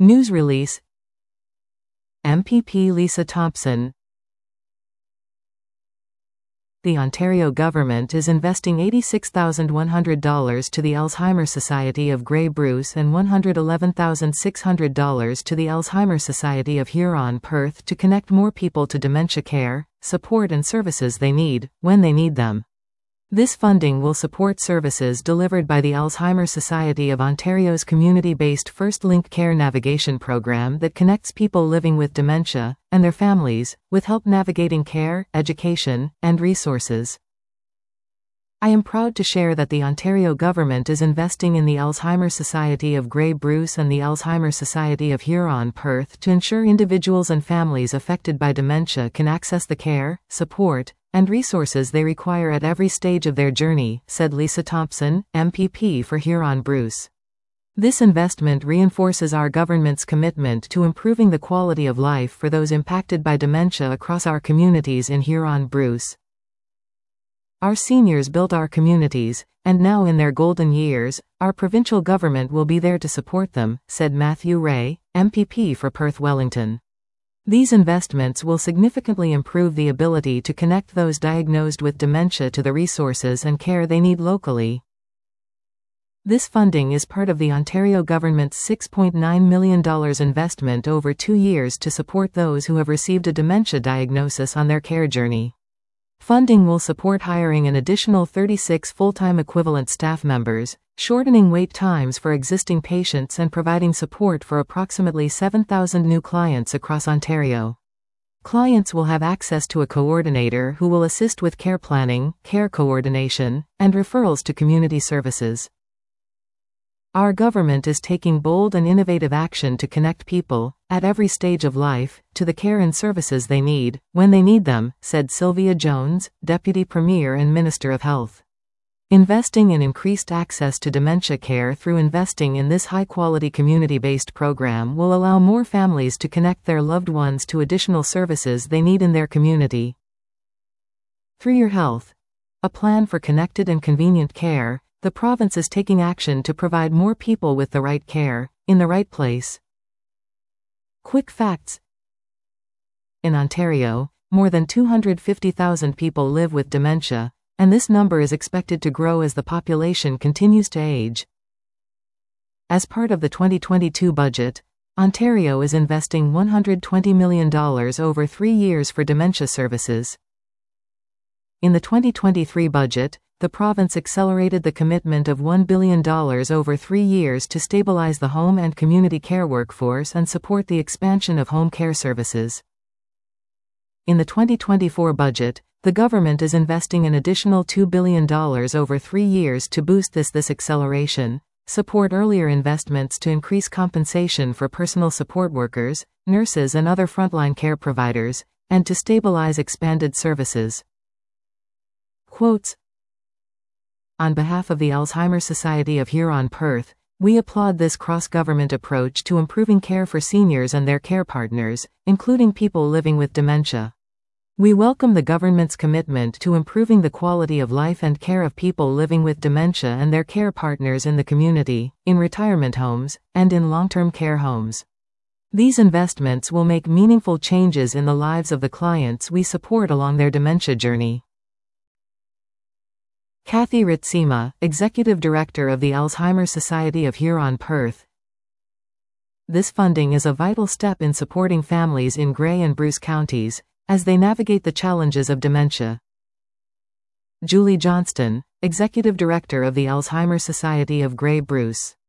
News release. MPP Lisa Thompson. The Ontario government is investing $86,100 to the Alzheimer's Society of Grey Bruce and $111,600 to the Alzheimer's Society of Huron-Perth to connect more people to dementia care, support and services they need, when they need them. This funding will support services delivered by the Alzheimer's Society of Ontario's community-based First Link Care Navigation program that connects people living with dementia, and their families, with help navigating care, education, and resources. I am proud to share that the Ontario government is investing in the Alzheimer's Society of Grey Bruce and the Alzheimer's Society of Huron-Perth to ensure individuals and families affected by dementia can access the care, support, and resources they require at every stage of their journey, said Lisa Thompson, MPP for Huron-Bruce. This investment reinforces our government's commitment to improving the quality of life for those impacted by dementia across our communities in Huron-Bruce. Our seniors built our communities, and now in their golden years, our provincial government will be there to support them, said Matthew Ray, MPP for Perth Wellington. These investments will significantly improve the ability to connect those diagnosed with dementia to the resources and care they need locally. This funding is part of the Ontario government's $6.9 million investment over 2 years to support those who have received a dementia diagnosis on their care journey. Funding will support hiring an additional 36 full-time equivalent staff members, shortening wait times for existing patients and providing support for approximately 7,000 new clients across Ontario. Clients will have access to a coordinator who will assist with care planning, care coordination, and referrals to community services. Our government is taking bold and innovative action to connect people, at every stage of life, to the care and services they need, when they need them, said Sylvia Jones, Deputy Premier and Minister of Health. Investing in increased access to dementia care through investing in this high-quality community-based program will allow more families to connect their loved ones to additional services they need in their community. Through Your Health, a plan for connected and convenient care, the province is taking action to provide more people with the right care, in the right place. Quick facts. In Ontario, more than 250,000 people live with dementia, and this number is expected to grow as the population continues to age. As part of the 2022 budget, Ontario is investing $120 million over 3 years for dementia services. In the 2023 budget, the province accelerated the commitment of $1 billion over 3 years to stabilize the home and community care workforce and support the expansion of home care services. In the 2024 budget, the government is investing an additional $2 billion over 3 years to boost this acceleration, support earlier investments to increase compensation for personal support workers, nurses and other frontline care providers, and to stabilize expanded services. Quotes. On behalf of the Alzheimer's Society of Huron-Perth, we applaud this cross-government approach to improving care for seniors and their care partners, including people living with dementia. We welcome the government's commitment to improving the quality of life and care of people living with dementia and their care partners in the community, in retirement homes, and in long-term care homes. These investments will make meaningful changes in the lives of the clients we support along their dementia journey. Kathy Ritsima, Executive Director of the Alzheimer's Society of Huron-Perth. This funding is a vital step in supporting families in Grey and Bruce counties, as they navigate the challenges of dementia. Julie Johnston, Executive Director of the Alzheimer's Society of Grey Bruce.